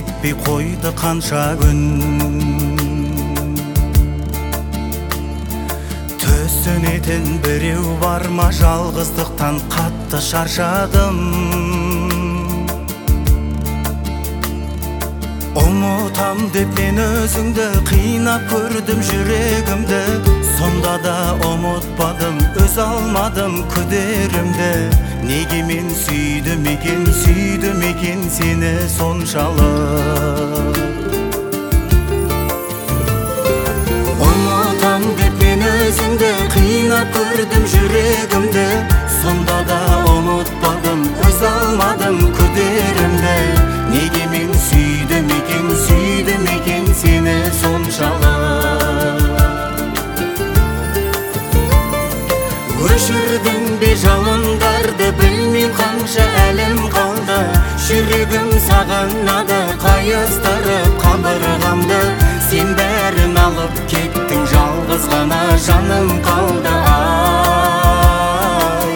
жетпей қойды қанша күн. Түсінетін біреу бар ма, жалғыздықтан қатты шаршадым. Ұмытам деп мен өзіңді қинап көрдім жүрегімді, сонда да ұмытпадым, өз алмадым күдерімді. Неге мен сүйдім екен сені соншалық? Ұмытам деп мен өзіңді қинап көрдім жүрегімді, сонда да ұмытпадым, өз алмадым күдерімді. Неге мен сүйдім екен сені соншалық? Өшірдің бе жалындарды, білмейм қанша әлім қалды. Жүрегім сағынады, қайыстырып қабырғамды. Сен бәрін алып кеттің, жалғыз ғана жаным қалды. Ай,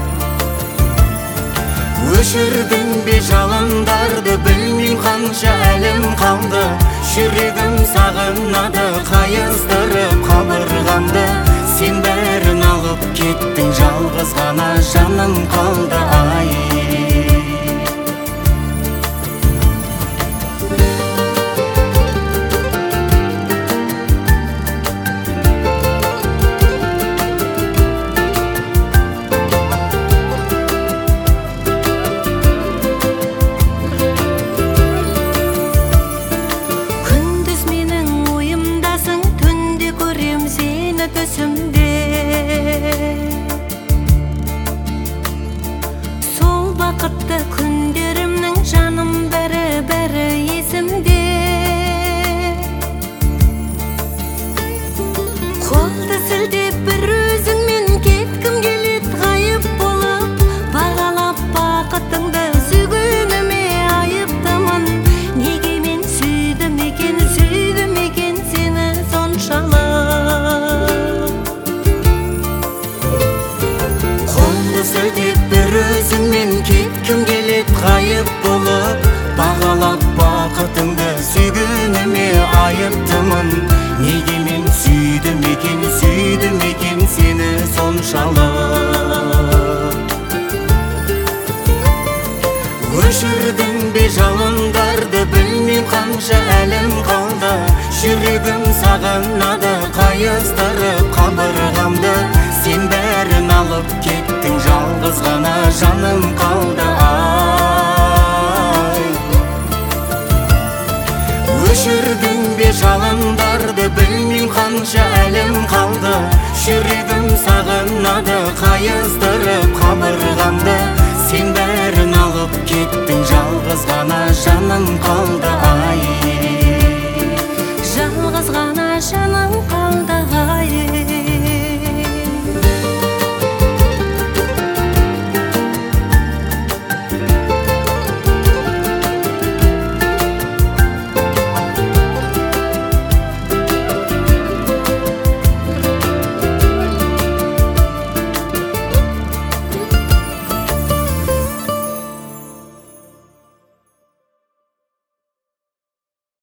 өшірдің бе жалындарды, білмейм қанша әлім қалды. Жүрегім сағынады, қайыстырып қабырғамды. Сен бәрін алып кеттің, жалғыз ғана жаным қалды. Ай, сол бақытты күндерімнің жаным бәрі есімде. Қолды сілтеп бір өзіңмен кеткім келет, ғайып болып бағалап бақытыңды. Сүйгеніме айыптымын, неге мен сүйдім екен сені соншалық? Сілтеп бір өзіңмен кеткім келет, ғайып болып бағалап бақытыңды. Сүйгеніме айыптымын, неге мен сүйдім екен сені соншалық? Өшірдің бе жалындарды, білмейм қанша әлім қалды. Жүрегім сағынады, қайыстырып қабырғамды. Сен бәрін алып кеттің, жалғыз ғана жаным қалды. Ай, өшірдің бе жалындарды, білмейм қанша әлім қалды. Жүрегім сағынады, қайыстырып қабырғамды. Сен бәрін алып кеттің, жалғыз ғана жаным қалды.